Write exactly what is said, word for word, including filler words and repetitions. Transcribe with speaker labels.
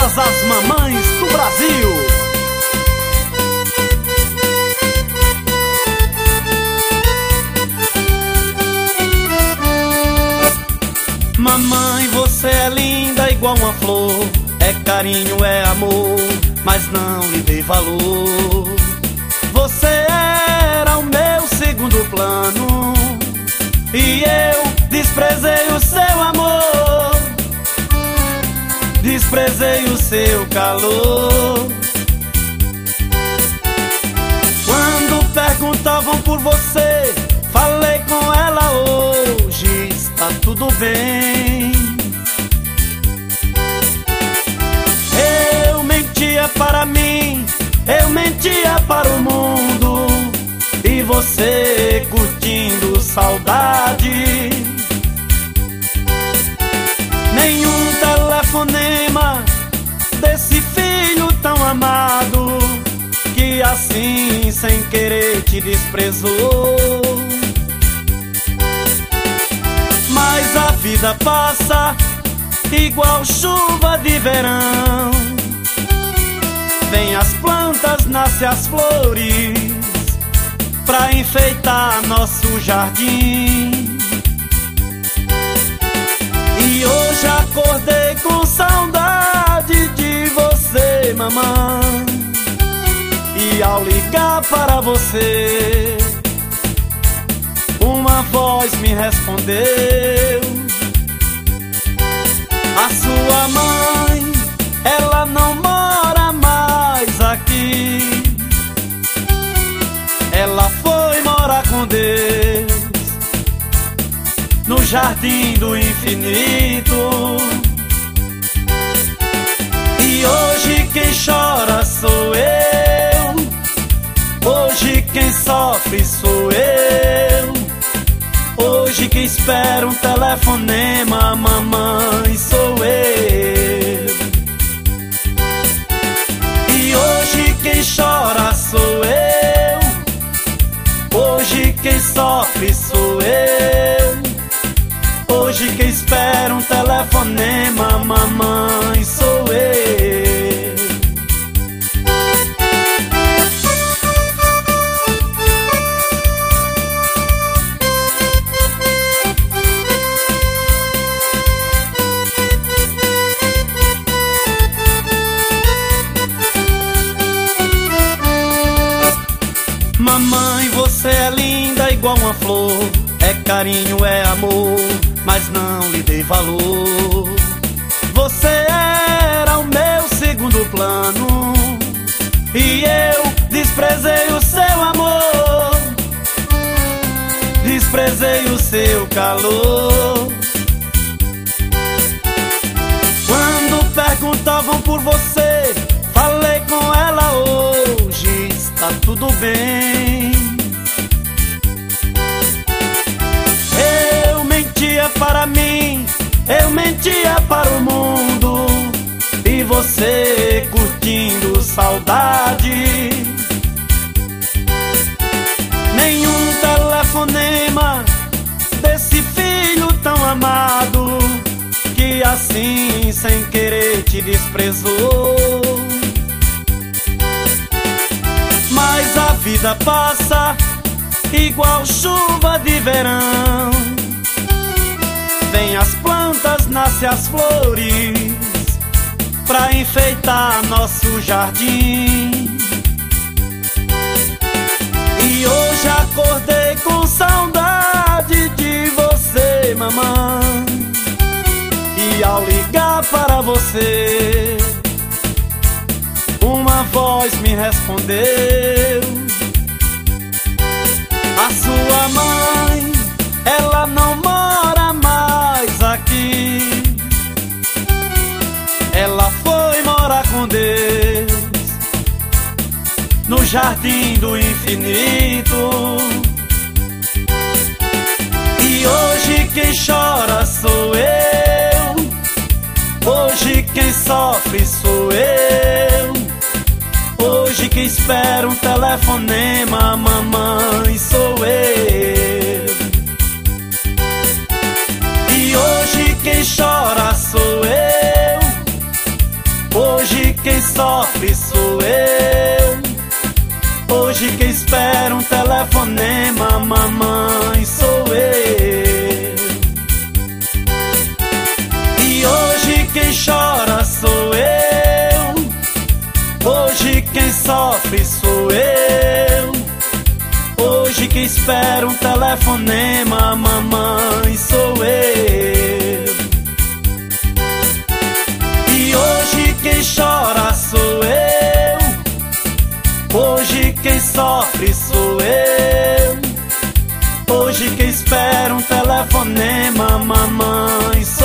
Speaker 1: todas as mamães do Brasil. Mamãe, você é linda igual uma flor, é carinho, é amor, mas não lhe dei valor. Você era o meu segundo plano e eu desprezei o seu amor, desprezei o seu calor. Quando perguntavam por você, falei com ela hoje, está tudo bem. Eu mentia para mim, eu mentia para o mundo, e você curtindo saudade. Nenhum telefonema desse filho tão amado, que assim sem querer te desprezou. Mas a vida passa igual chuva de verão, vem as plantas, nascem as flores pra enfeitar nosso jardim. E hoje acordei com saudade de você, mamãe, e ao ligar para você, uma voz me respondeu. A sua mãe, ela não mora mais aqui, ela foi morar com Deus no jardim do infinito. E hoje quem chora sou eu, hoje quem sofre sou eu, hoje quem espera um telefonema, mamãe, sou eu. E hoje quem chora sou eu, hoje quem sofre sou eu, hoje quem espera um telefonema, mamãe, sou eu. Mamãe, você é linda igual uma flor, é carinho, é amor, mas não lhe dei valor. Você era o meu segundo plano e eu desprezei o seu amor, desprezei o seu calor. Quando perguntavam por você, falei com ela hoje, está tudo bem. Eu mentia para mim, eu mentia para o mundo, e você curtindo saudade. Nenhum telefonema desse filho tão amado, que assim sem querer te desprezou. Mas a vida passa igual chuva de verão, vem as plantas, nascem as flores pra enfeitar nosso jardim. E hoje acordei com saudade de você, mamãe, e ao ligar para você, uma voz me respondeu. A sua mãe, ela não mora mais aqui, ela foi morar com Deus no jardim do infinito. E hoje quem chora sou eu, hoje quem sofre sou eu, hoje quem espera um telefonema, mamãe, sou eu. E hoje quem chora sou eu, hoje quem sofre sou eu. Hoje quem espera um telefonema, mamãe, sou eu. E hoje quem chora sou eu. Hoje quem sofre sou eu. Hoje quem espera um telefonema, mamãe, sou eu. E hoje quem chora sou eu. Hoje quem sofre sou eu. Hoje quem espera um telefonema, mamãe, sou eu.